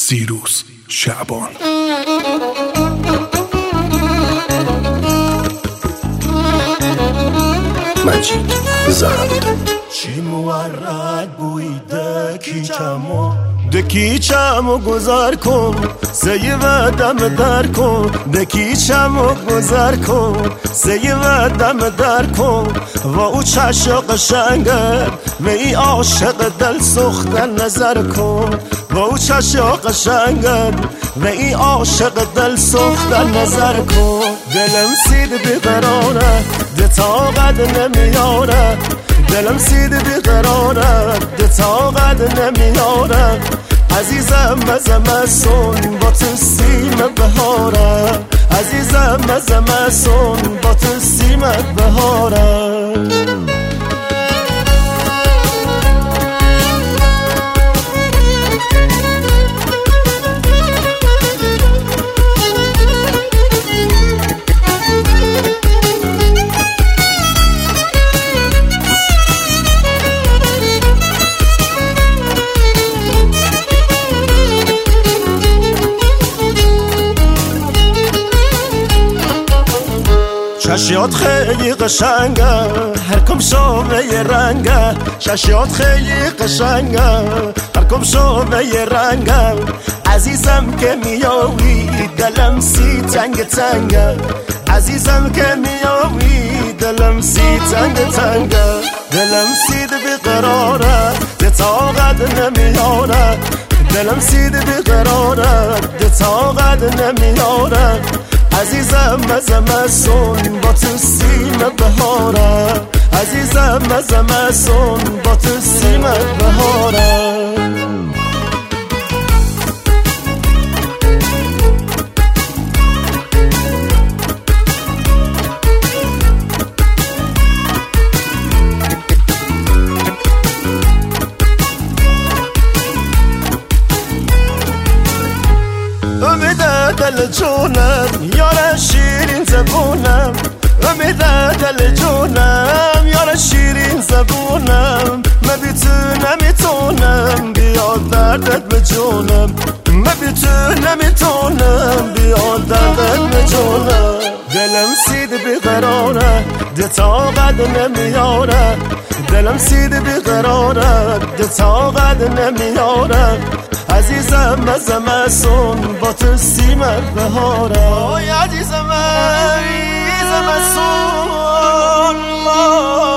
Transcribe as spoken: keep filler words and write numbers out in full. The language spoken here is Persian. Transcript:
سیروس شعبان. مجید زند چی مورد بویده کیچمو دکیچمو گذار کن سیه و دم در کن دکیچمو گذار کن سیه و دم در کن و او چشق قشنگه و ای عاشق دل سوختن نظر کن و او چشق قشنگه و ای عاشق دل سوختن نظر کن دلم سید بیقراره ده طاقت نمیاره دلم سید بیقراره ده طاقت نمیاره عزیزم مزم سون با تو سیم بهاره عزیزم مزم سون با تو سیم بهاره ششیات خیلی قشنگه هر کم شوه یه رنگه ششیات خیلی قشنگه هر کم شوه یه رنگه عزیزم که میاوی دلم سی تنگ تنگه عزیزم که میاوی دلم سی تنگ تنگه دلم سید بیقراره ده طاقت نمیاره دلم سید بیقراره ده طاقت نمیاره عزیزم مزم سون با تو سیم بهاره عزیزم مزم سون با تو سیم بهاره امیده دل جونم یار شیرین زبونم امیده دل جونم یار شیرین زبونم من بی تو نمیتونم بیاد دردت به جونم من بی تو نمیتونم بیاد دردت به جونم دلم سید بیقراره ده طاقت نمیاره دلم سید بیقراره ده طاقت نمیاره عزیزم مزم سون با تو سیمت بهاره آی عزیزم عزیزم سون